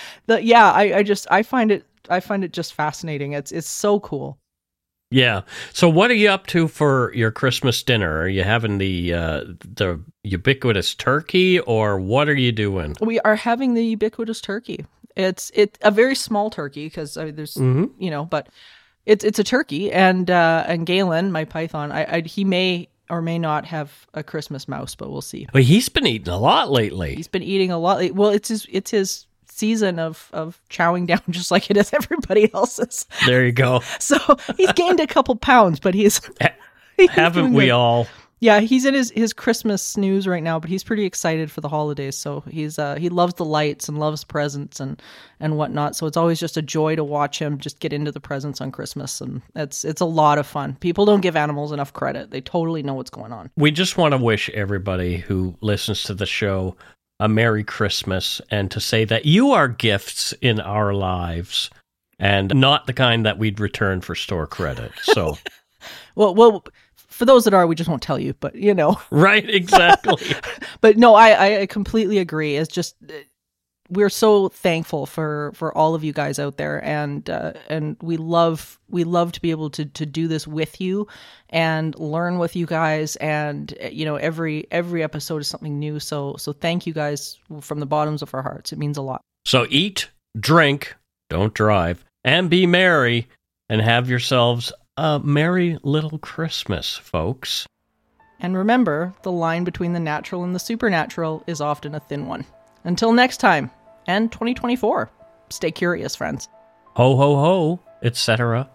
I find it just fascinating. It's so cool. Yeah. So what are you up to for your Christmas dinner? Are you having the ubiquitous turkey, or what are you doing? We are having the ubiquitous turkey. It's a very small turkey because there's you know, but it's a turkey, and Galen, my python, he may or may not have a Christmas mouse, but we'll see. Well, he's been eating a lot lately. He's been eating a lot. Well, it's his season of chowing down, just like it is everybody else's. There you go. So he's gained a couple pounds, but he's haven't we all? Yeah, he's in his Christmas snooze right now, but he's pretty excited for the holidays. So he loves the lights and loves presents and whatnot. So it's always just a joy to watch him just get into the presents on Christmas, and it's a lot of fun. People don't give animals enough credit. They totally know what's going on. We just want to wish everybody who listens to the show a Merry Christmas, and to say that you are gifts in our lives, and not the kind that we'd return for store credit. So, well. For those that are, we just won't tell you, but you know. Right, exactly. But no, I completely agree. It's just, we're so thankful for all of you guys out there, and we love to be able to do this with you and learn with you guys, and you know, every episode is something new. So thank you guys from the bottoms of our hearts. It means a lot. So eat, drink, don't drive, and be merry, and have yourselves a merry little Christmas, folks. And remember, the line between the natural and the supernatural is often a thin one. Until next time, and 2024, stay curious, friends. Ho, ho, ho, etc.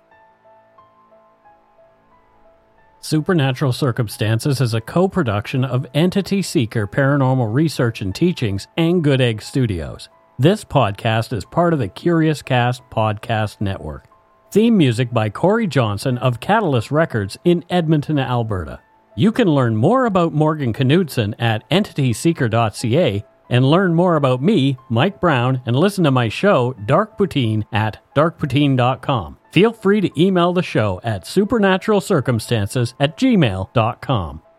Supernatural Circumstances is a co-production of Entity Seeker Paranormal Research and Teachings and Good Egg Studios. This podcast is part of the Curious Cast podcast network. Theme music by Corey Johnson of Catalyst Records in Edmonton, Alberta. You can learn more about Morgan Knudsen at entityseeker.ca, and learn more about me, Mike Brown, and listen to my show, Dark Poutine, at darkpoutine.com. Feel free to email the show at supernaturalcircumstances@gmail.com.